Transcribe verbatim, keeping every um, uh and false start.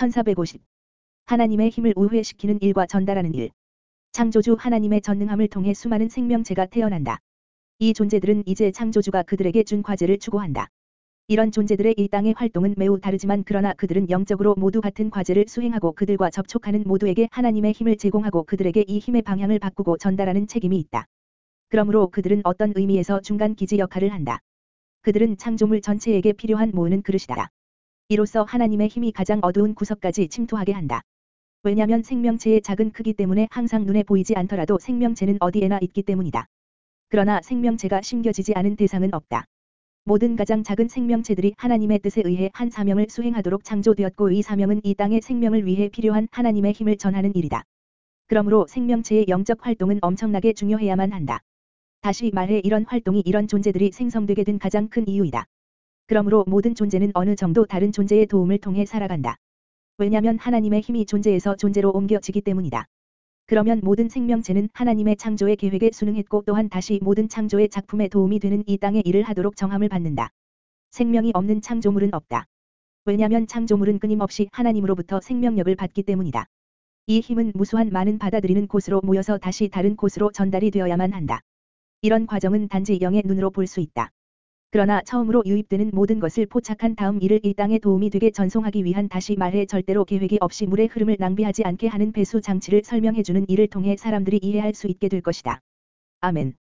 천사백오십. 하나님의 힘을 우회시키는 일과 전달하는 일. 창조주 하나님의 전능함을 통해 수많은 생명체가 태어난다. 이 존재들은 이제 창조주가 그들에게 준 과제를 추구한다. 이런 존재들의 이 땅의 활동은 매우 다르지만 그러나 그들은 영적으로 모두 같은 과제를 수행하고 그들과 접촉하는 모두에게 하나님의 힘을 제공하고 그들에게 이 힘의 방향을 바꾸고 전달하는 책임이 있다. 그러므로 그들은 어떤 의미에서 중간 기지 역할을 한다. 그들은 창조물 전체에게 필요한 모으는 그릇이다. 이로써 하나님의 힘이 가장 어두운 구석까지 침투하게 한다. 왜냐하면 생명체의 작은 크기 때문에 항상 눈에 보이지 않더라도 생명체는 어디에나 있기 때문이다. 그러나 생명체가 심겨지지 않은 대상은 없다. 모든 가장 작은 생명체들이 하나님의 뜻에 의해 한 사명을 수행하도록 창조되었고 이 사명은 이 땅의 생명을 위해 필요한 하나님의 힘을 전하는 일이다. 그러므로 생명체의 영적 활동은 엄청나게 중요해야만 한다. 다시 말해 이런 활동이 이런 존재들이 생성되게 된 가장 큰 이유이다. 그러므로 모든 존재는 어느 정도 다른 존재의 도움을 통해 살아간다. 왜냐하면 하나님의 힘이 존재에서 존재로 옮겨지기 때문이다. 그러면 모든 생명체는 하나님의 창조의 계획에 순응했고 또한 다시 모든 창조의 작품에 도움이 되는 이 땅의 일을 하도록 정함을 받는다. 생명이 없는 창조물은 없다. 왜냐하면 창조물은 끊임없이 하나님으로부터 생명력을 받기 때문이다. 이 힘은 무수한 많은 받아들이는 곳으로 모여서 다시 다른 곳으로 전달이 되어야만 한다. 이런 과정은 단지 영의 눈으로 볼 수 있다. 그러나 처음으로 유입되는 모든 것을 포착한 다음 이를 이 땅에 도움이 되게 전송하기 위한 다시 말해 절대로 계획이 없이 물의 흐름을 낭비하지 않게 하는 배수 장치를 설명해주는 일을 통해 사람들이 이해할 수 있게 될 것이다. 아멘.